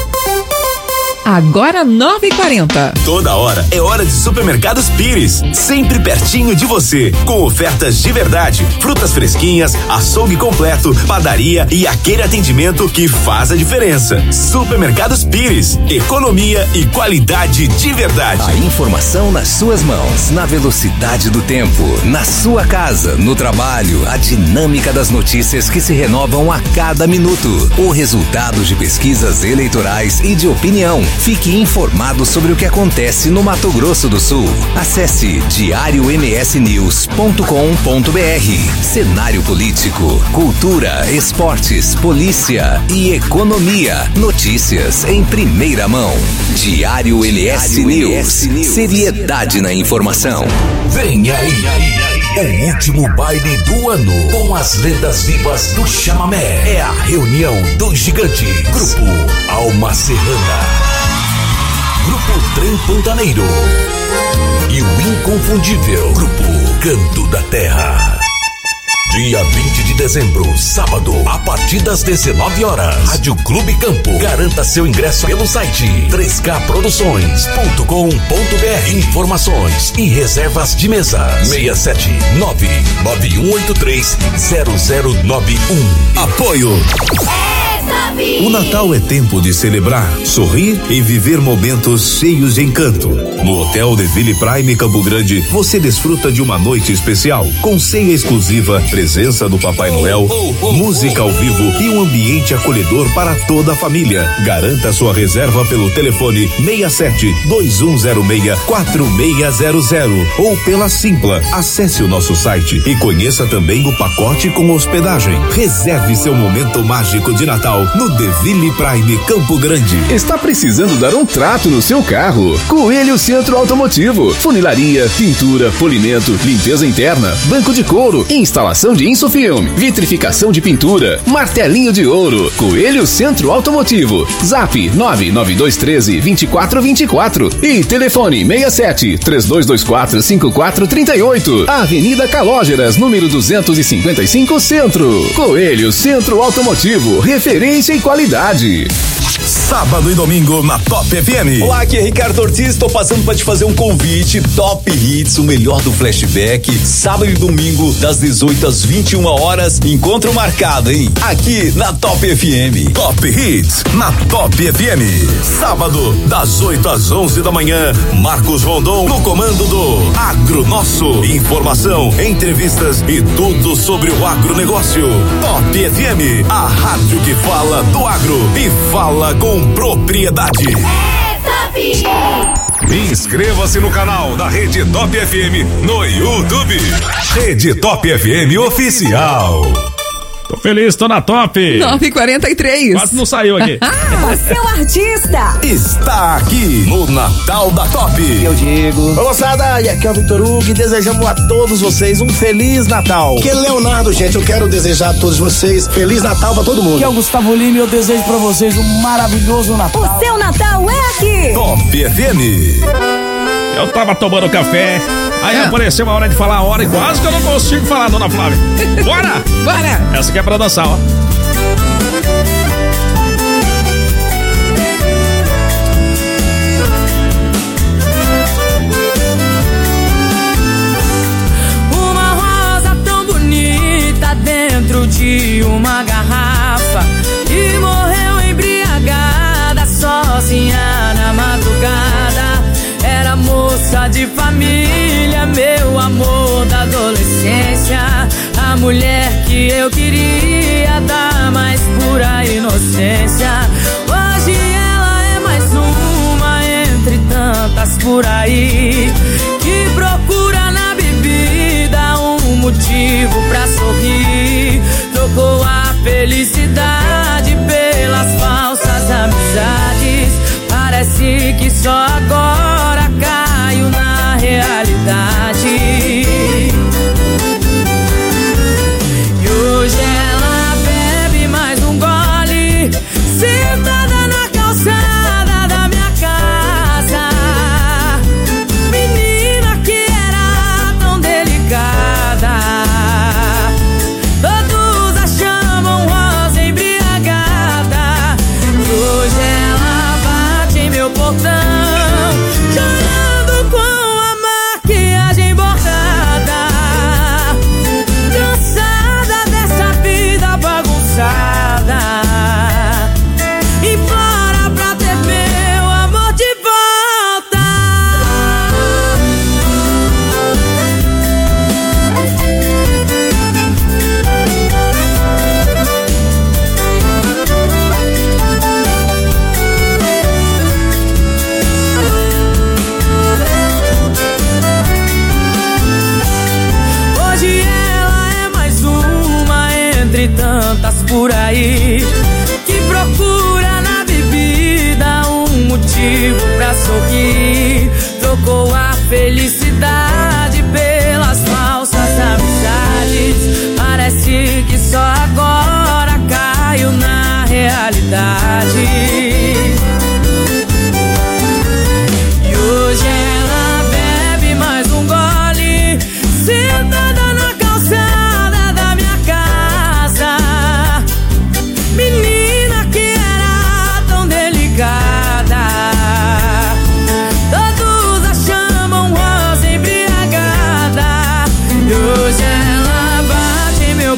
Agora nove e quarenta. Toda hora é hora de Supermercados Pires, sempre pertinho de você, com ofertas de verdade, frutas fresquinhas, açougue completo, padaria e aquele atendimento que faz a diferença. Supermercados Pires, economia e qualidade de verdade. A informação nas suas mãos, na velocidade do tempo, na sua casa, no trabalho, a dinâmica das notícias que se renovam a cada minuto, o resultado de pesquisas eleitorais e de opinião. Fique informado sobre o que acontece no Mato Grosso do Sul. Acesse diário m s news ponto com ponto b r. Cenário político, cultura, esportes, polícia e economia. Notícias em primeira mão. Diário M S News. Seriedade na informação. Vem aí. O último baile do ano, com as lendas vivas do chamamé. É a reunião do gigante. Grupo Alma Serrana, Grupo Trem Pantaneiro e o inconfundível Grupo Canto da Terra. Dia vinte de dezembro, sábado, a partir das dezenove horas. Rádio Clube Campo. Garanta seu ingresso pelo site três k produções ponto com ponto b r. Informações e reservas de mesa seis sete nove nove um oito três zero zero nove um. Apoio. O Natal é tempo de celebrar, sorrir e viver momentos cheios de encanto. No Hotel The Ville Prime Campo Grande, você desfruta de uma noite especial, com ceia exclusiva, presença do Papai Noel, música ao vivo e um ambiente acolhedor para toda a família. Garanta sua reserva pelo telefone seis sete dois um zero seis quatro seis zero zero ou pela Simpla. Acesse o nosso site e conheça também o pacote com hospedagem. Reserve seu momento mágico de Natal no The Ville Prime Campo Grande. Está precisando dar um trato no seu carro? Coelho Centro Automotivo. Funilaria, pintura, polimento, limpeza interna, banco de couro, instalação de insufilme, vitrificação de pintura, martelinho de ouro. Coelho Centro Automotivo. Zap nove nove dois um três dois quatro dois quatro e telefone seis sete três dois dois quatro cinco quatro três oito. Avenida Calógeras, número duzentos e cinquenta e cinco, Centro. Coelho Centro Automotivo. Referência e qualidade. Sábado e domingo na Top F M. Olá, aqui é Ricardo Ortiz, estou passando para te fazer um convite. Top Hits, o melhor do flashback. Sábado e domingo, das dezoito às vinte e uma horas. Encontro marcado, hein? Aqui na Top F M. Top Hits na Top F M. Sábado, das oito às onze da manhã. Marcos Rondon no comando do Agro Nosso. Informação, entrevistas e tudo sobre o agronegócio. Top F M, a rádio que fala do agro e fala com propriedade. Inscreva-se no canal da Rede Top F M no YouTube. Rede Top F M Oficial. Tô feliz, tô na top. nove e quarenta e três. Quase não saiu aqui. O seu artista está aqui no Natal da Top. Eu digo. Ô, moçada, e aqui é o Vitor Hugo e desejamos a todos vocês um Feliz Natal. Que é Leonardo, gente, eu quero desejar a todos vocês Feliz Natal pra todo mundo. Que é o Gustavo Lima e eu desejo pra vocês um maravilhoso Natal. O seu Natal é aqui. Top F M. Eu tava tomando café, aí ah. apareceu a hora de falar a hora e quase que eu não consigo falar, dona Flávia. Bora! Bora! Essa aqui é pra dançar, ó. Uma rosa tão bonita dentro de uma garrafa e morreu embriagada sozinha na madrugada. Era moça de família, meu amor da adolescência, a mulher que eu queria dar mais pura inocência. Hoje ela é mais uma entre tantas por aí, que procura na bebida um motivo pra sorrir. Trocou a felicidade pelas falsas amizades. Parece que só agora caio na realidade. E hoje ela bebe mais um gole, sentada na calçada da minha casa. Menina que era tão delicada, todos a chamam rosa embriagada. E hoje ela bate em meu portão, chorando com a maquiagem bordada, cansada dessa vida bagunçada, implora pra ter meu amor de volta. Hoje ela é mais uma entre tantas por aí, que procura na bebida um motivo pra sorrir. Trocou a felicidade pelas falsas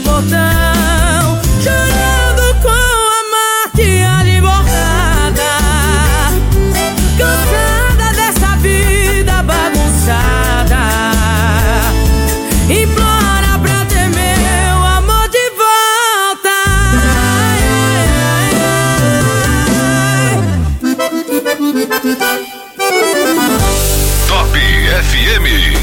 portão, chorando com a maquiagem borrada, cansada dessa vida bagunçada, implora pra ter meu amor de volta. Top F M.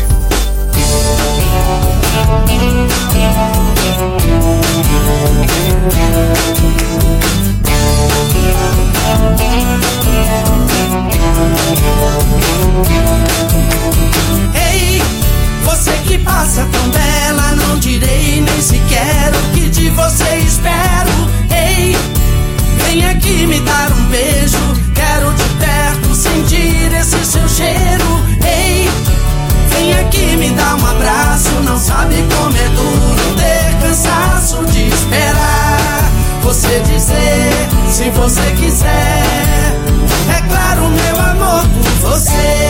Ei, você que passa tão bela, não direi nem sequer o que de você espero. Ei, vem aqui me dar um beijo, quero de perto sentir esse seu cheiro. Ei, vem aqui me dar um abraço, não sabe como é duro ter cansaço de esperar você dizer, se você quiser, é claro meu amor por você.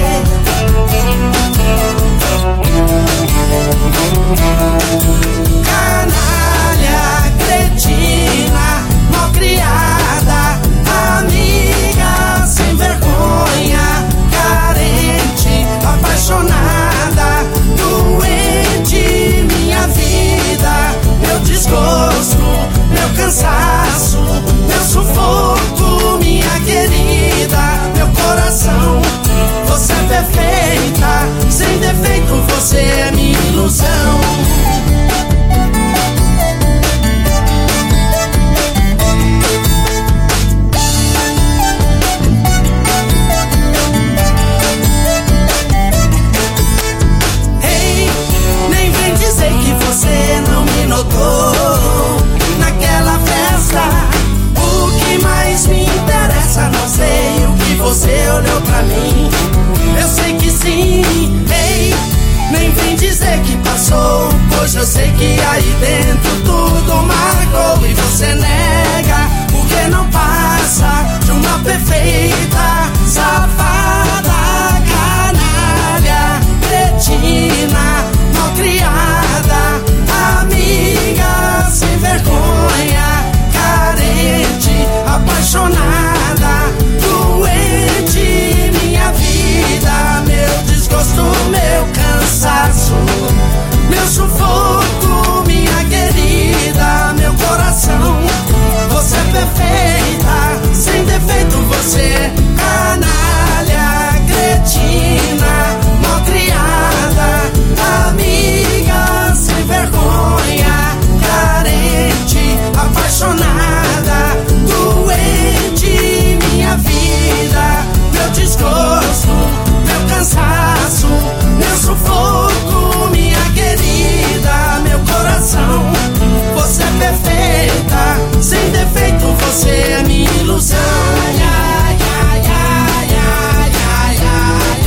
Canalha, cretina, malcriada, amiga sem vergonha, carente, apaixonada, doente, minha vida, meu desgosto, meu cansaço, meu sufoco, minha querida, meu coração, você é perfeita, sem defeito, você é minha ilusão. Ei, nem vem dizer que você não me notou naquela festa. O que mais me interessa, não sei o que você olhou pra mim. Eu sei que sim. Ei, nem vem dizer que passou, pois eu sei que aí dentro tudo marcou. E você nega porque não passa de uma perfeita safada, canalha, cretina, malcriada, amiga sem vergonha, carente, apaixonada, doente, minha vida, meu desgosto, meu cansaço, meu sufoco, minha querida, meu coração, você é perfeita, sem defeito, você, canalha, cretina, malcriada, amiga sem vergonha, carente, apaixonada, doente, minha vida, meu desgosto, meu cansaço, meu sufoco, minha querida, meu coração, você é perfeita, sem defeito, você é minha ilusão. Ai, ai, ai, ai, ai, ai,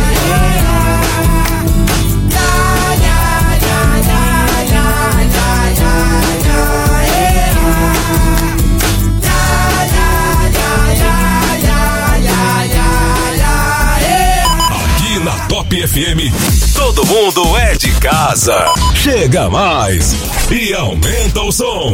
Aqui na Top F M, todo mundo é de casa. Chega mais e aumenta o som.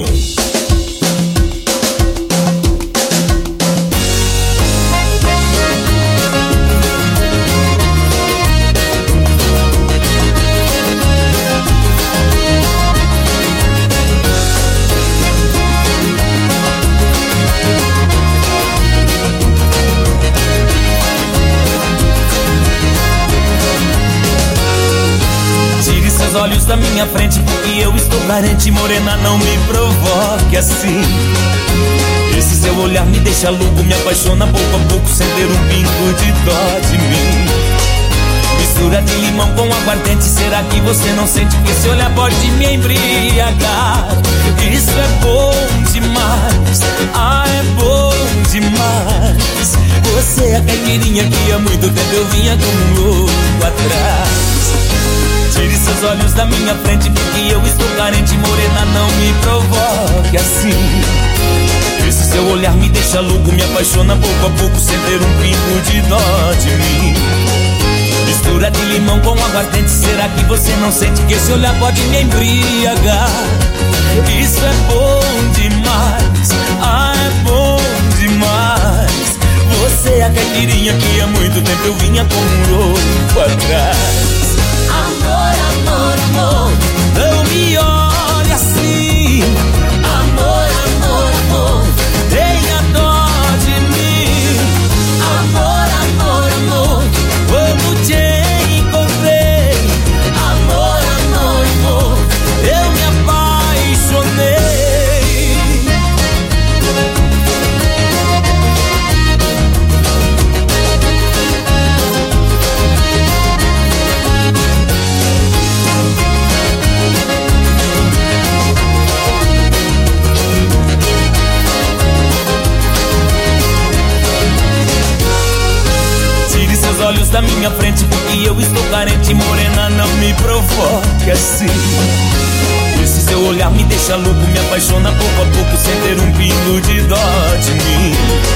Olhos da minha frente, porque eu estou carente, morena, não me provoque assim. Esse seu olhar me deixa louco, me apaixona pouco a pouco, sem ter um pingo de dó de mim. Mistura de limão com aguardente, será que você não sente que esse olhar pode me embriagar? Isso é bom demais, ah, é bom demais. Você é a caipirinha que há muito tempo eu vinha como um louco atrás. Tire seus olhos da minha frente, porque eu estou carente, morena, não me provoque assim. Esse seu olhar me deixa louco, me apaixona pouco a pouco, sem ter um pingo de dó de mim. Mistura de limão com aguardente. Será que você não sente que esse olhar pode me embriagar? Isso é bom demais, ah, é bom demais. Você é a caipirinha que há muito tempo eu vinha com um louco atrás. Amor, amor, amor, não me olhe assim. Amor, amor, amor, tenha dó de mim. Amor, amor, amor, quando te encontrei. Amor, amor, amor, eu me apaixonei. Olhos da minha frente, porque eu estou carente. Morena, não me provoque assim. Esse seu olhar me deixa louco, me apaixona pouco a pouco, sem ter um pingo de dó de mim.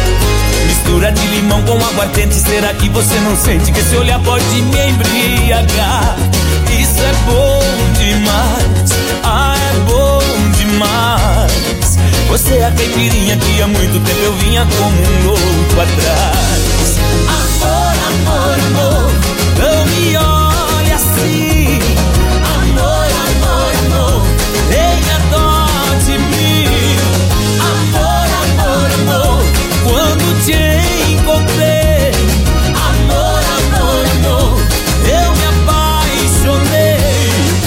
Mistura de limão com aguardente. Será que você não sente que esse olhar pode me embriagar? Isso é bom demais, ah, é bom demais. Você é a caipirinha que há muito tempo eu vinha como um louco atrás. Amor, amor, amor, não me olhe assim. Amor, amor, amor, tenha dó de mim. Amor, amor, amor, quando te encontrei. Amor, amor, amor, eu me apaixonei.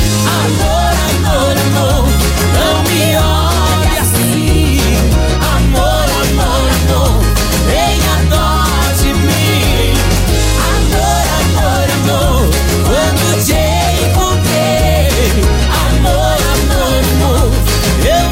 Amor, amor, amor, não me olhe assim. Amor, amor, amor, tenha dó de mim. Amor, amor, amor, quando te encontrei. Amor, amor, amor, eu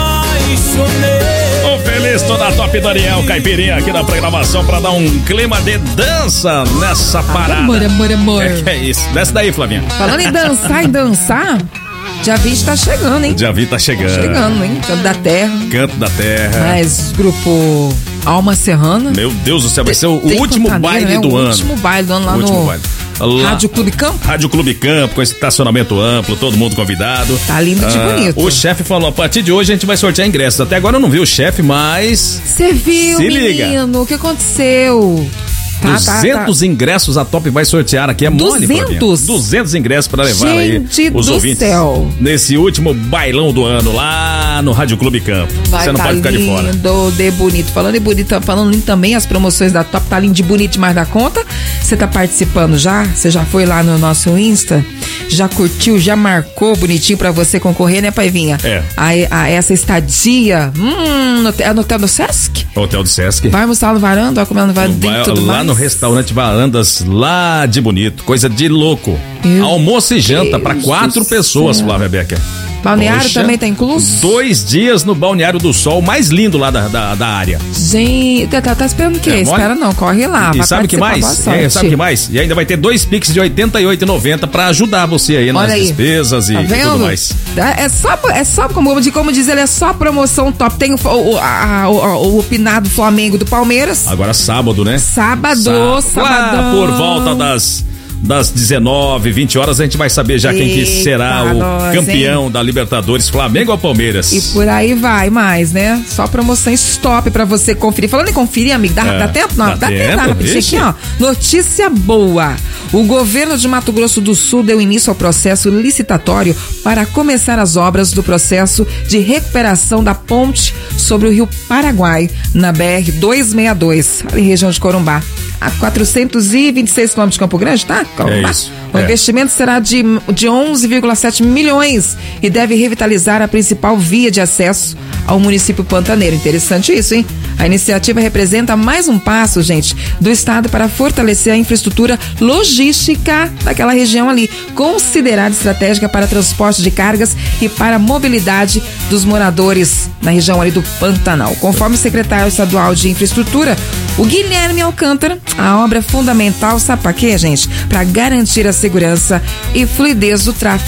me apaixonei. O feliz toda top do Ariel Caipirinha aqui na programação pra dar um clima de dança nessa parada. Amor, amor, amor. É que é isso. Desce daí, Flavinha. Falando em dançar e dançar, dia vinte tá chegando, hein? Dia vinte tá chegando. Chegando, hein? Canto da Terra. Canto da Terra. Mas grupo Alma Serrana. Meu Deus do céu, vai ser o Tem último Pantaneira, baile né? do o ano. O último baile do ano lá último no baile. Lá, Rádio Clube Campo. Rádio Clube Campo, com esse estacionamento amplo, todo mundo convidado. Tá lindo de Ah, bonito. O chefe falou, a partir de hoje a gente vai sortear ingressos. Até agora eu não vi o chefe, mas... Você viu, Se menino? liga. O que aconteceu? Tá, duzentos tá, tá. ingressos a Top vai sortear aqui. É mole, duzentos? duzentos ingressos para levar Gente aí os do ouvintes céu. nesse último bailão do ano lá no Rádio Clube Campo. Vai Você não tá pode ficar de fora. lindo de bonito. Falando em bonito, falando em também as promoções da Top, tá lindo de bonito demais da conta. Você tá participando já? Você já foi lá no nosso Insta? Já curtiu, já marcou bonitinho pra você concorrer, né, Paivinha? É. A, a essa estadia, hum, no, é no hotel do Sesc? Hotel do Sesc. Vai almoçar no varanda, vai comer no varanda Vai e tudo lá mais. no restaurante Varandas, lá de bonito, coisa de louco. Meu Almoço e janta Deus para quatro do pessoas, céu. Flávia Becker. Balneário Poxa, também tá incluso? Dois dias no Balneário do Sol, mais lindo lá da, da, da área. Gente, tá, tá esperando o quê? É, Espera não, corre lá. E vai sabe o que participar, mais? boa É, sorte. sabe o que mais? E ainda vai ter dois Pix de oitenta e oito reais e noventa centavos pra ajudar você aí nas Olha aí. despesas e Tá vendo? tudo mais. É só, é só como, como diz ele, é só promoção top. Tem o, o, a, o, o, o opinado Flamengo do Palmeiras. Agora sábado, né? Sábado, Lá sabadão. por volta das das dezenove, vinte horas a gente vai saber já quem que Eita, será o nós, campeão hein? da Libertadores, Flamengo ou Palmeiras. E por aí vai mais, né? Só promoções top pra você conferir. Falando em conferir, amigo, dá, É, dá tempo? Não, dá dá tempo, tempo. Dá rapidinho ixi. aqui, ó. Notícia boa. O governo de Mato Grosso do Sul deu início ao processo licitatório para começar as obras do processo de recuperação da ponte sobre o Rio Paraguai, na B R duzentos e sessenta e dois, ali região de Corumbá. A quatrocentos e vinte e seis quilômetros de Campo Grande, tá? Corumbá. É isso. O É. investimento será de, de onze vírgula sete milhões e deve revitalizar a principal via de acesso ao município pantaneiro. Interessante isso, hein? A iniciativa representa mais um passo, gente, do Estado para fortalecer a infraestrutura logística daquela região ali, considerada estratégica para transporte de cargas e para a mobilidade dos moradores na região ali do Pantanal. Conforme o secretário estadual de Infraestrutura, o Guilherme Alcântara, a obra é fundamental, sabe para quê, gente? Para garantir a segurança e fluidez do tráfego.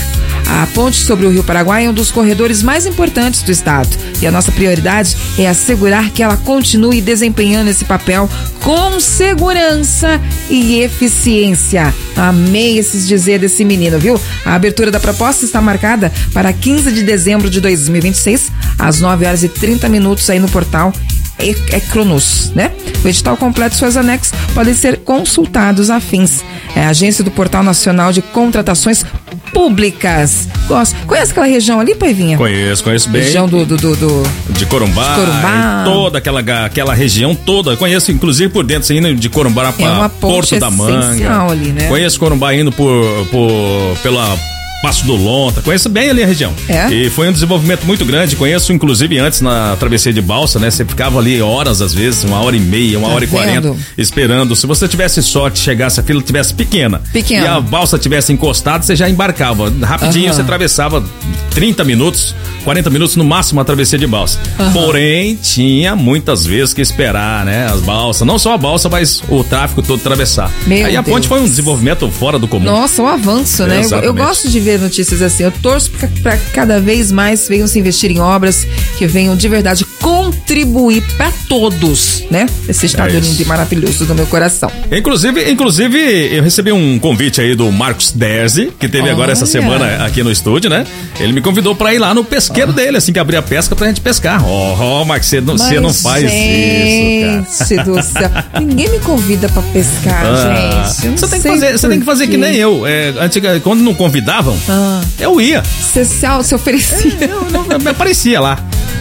A ponte sobre o Rio Paraguai é um dos corredores mais importantes do estado e a nossa prioridade é assegurar que ela continue desempenhando esse papel com segurança e eficiência. Amei esses dizer desse menino, viu? A abertura da proposta está marcada para quinze de dezembro de dois mil e vinte e seis, às nove horas e trinta minutos aí no portal É, é Cronos, né? O edital completo e seus anexos podem ser consultados afins. É a agência do Portal Nacional de Contratações Públicas. Gosto. Conhece aquela região ali, Paivinha? Conheço, conheço bem. Região do... do, do, do... De Corumbá. De Corumbá. Toda aquela, aquela região toda. Conheço, inclusive, por dentro, assim, indo de Corumbá para é Porto da Manga. Ali, né? Conheço Corumbá indo por, por, pela... Passo do Lonta, conheço bem ali a região. É? E foi um desenvolvimento muito grande, conheço inclusive antes na travessia de balsa, né? Você ficava ali horas às vezes, uma hora e meia, uma tá hora e quarenta, esperando. Se você tivesse sorte, chegasse, a fila tivesse pequena, pequena. e a balsa tivesse encostada, você já embarcava. Rapidinho uhum. Você atravessava trinta minutos, quarenta minutos no máximo a travessia de balsa. Uhum. Porém, tinha muitas vezes que esperar, né? As balsas, não só a balsa, mas o tráfego todo atravessar. Meu Aí a Deus. ponte foi um desenvolvimento fora do comum. Nossa, um avanço, né? Eu, eu gosto de ver notícias assim, eu torço para cada vez mais venham se investir em obras que venham de verdade contribuir para todos, né? Esse estado é lindo e maravilhoso do meu coração. Inclusive, inclusive, eu recebi um convite aí do Marcos Derzi, que teve Olha. agora essa semana aqui no estúdio, né? Ele me convidou para ir lá no pesqueiro oh. dele, assim que abrir a pesca pra gente pescar. Ó, oh, Marcos, você não, você não faz gente isso, cara. Gente do céu, ninguém me convida para pescar, ah. gente. Você tem que fazer, você tem que fazer que nem eu. É, antiga, quando não convidavam, ah. eu ia. Você se, se oferecia? É, eu, não, eu me aparecia lá.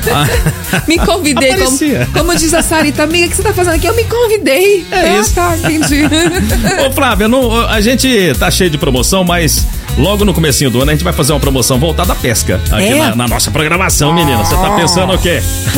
Me convidei, como, como diz a Sarita, amiga, o que você tá fazendo aqui? Eu me convidei. É ah, isso. Tá, entendi. Ô, Flávia, não, a gente tá cheio de promoção, mas logo no comecinho do ano a gente vai fazer uma promoção voltada à pesca aqui é? na, na nossa programação, menina. Você tá pensando o quê?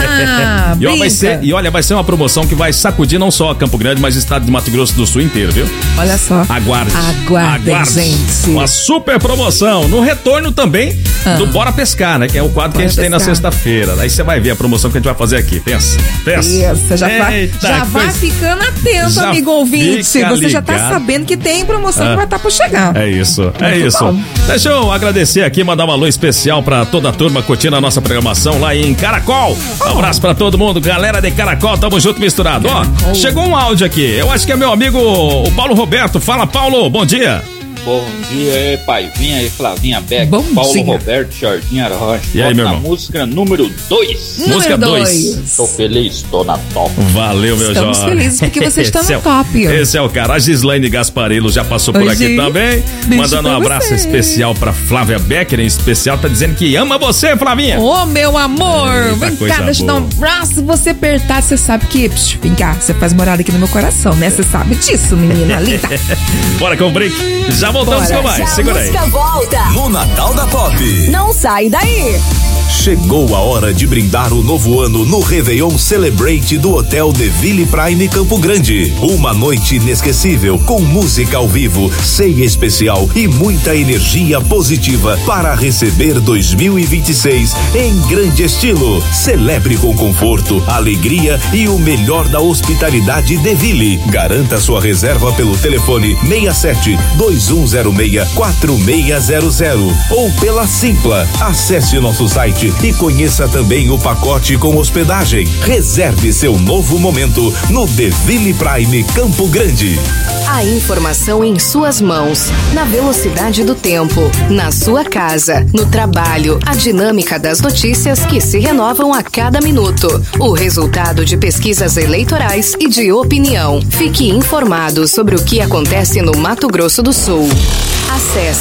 Ah, e, ó, vai ser, e olha, vai ser uma promoção que vai sacudir não só Campo Grande, mas o estado de Mato Grosso do Sul inteiro, viu? Olha só. Aguarde. Aguardem, Aguarde. gente. Uma super promoção. No retorno também ah. do Bora Pescar, né? Que é o quadro Bora que a gente pescar. tem na sexta-feira. Aí você vai ver a promoção que a gente vai fazer aqui. Pensa, pensa. Isso, já, vai, já vai ficando atento, já amigo ouvinte. Você ligado. já tá sabendo que tem promoção ah. que vai estar tá por chegar. É isso, é Muito isso. Bom. Deixa eu agradecer aqui, mandar um alô especial pra toda a turma curtindo a nossa programação lá em Caracol. Um abraço pra todo mundo, galera de Caracol, tamo junto misturado. Ó, chegou um áudio aqui, eu acho que é meu amigo o Paulo Roberto. Fala, Paulo, bom dia. Bom dia, é Paivinha e Flavinha Beck, Bom Paulo dia. Roberto, Jardim Arrocha. E aí, meu irmão? Música número dois. Música dois. Tô feliz, tô na top. Valeu, meu Estamos jovem. felizes porque você está esse no top. É, esse é o cara. A Gislaine Gasparello já passou por Oi, aqui Gi. também. Beijo Mandando um abraço você. especial pra Flávia Becker, em especial. Tá dizendo que ama você, Flavinha. Ô, oh, meu amor. Eita, vem coisa cá, deixa eu dar um boa. abraço. Você apertar, você sabe que... Psh, vem cá, você faz morada aqui no meu coração, né? Você sabe disso, menina linda. Bora com o break. Já voltamos Bora. com mais. Já Segura aí. a música volta. No Natal da Pop. Não sai daí. Chegou a hora de brindar o novo ano no Réveillon Celebrate do Hotel Deville Prime Campo Grande. Uma noite inesquecível com música ao vivo, ceia especial e muita energia positiva para receber dois mil e vinte e seis em grande estilo. Celebre com conforto, alegria e o melhor da hospitalidade Deville. Garanta sua reserva pelo telefone seis sete dois um zero seis quatro seis zero zero ou pela Simpla. Acesse nosso site e conheça também o pacote com hospedagem. Reserve seu novo momento no Deville Prime Campo Grande. A informação em suas mãos, na velocidade do tempo, na sua casa, no trabalho, a dinâmica das notícias que se renovam a cada minuto, o resultado de pesquisas eleitorais e de opinião. Fique informado sobre o que acontece no Mato Grosso do Sul. Acesse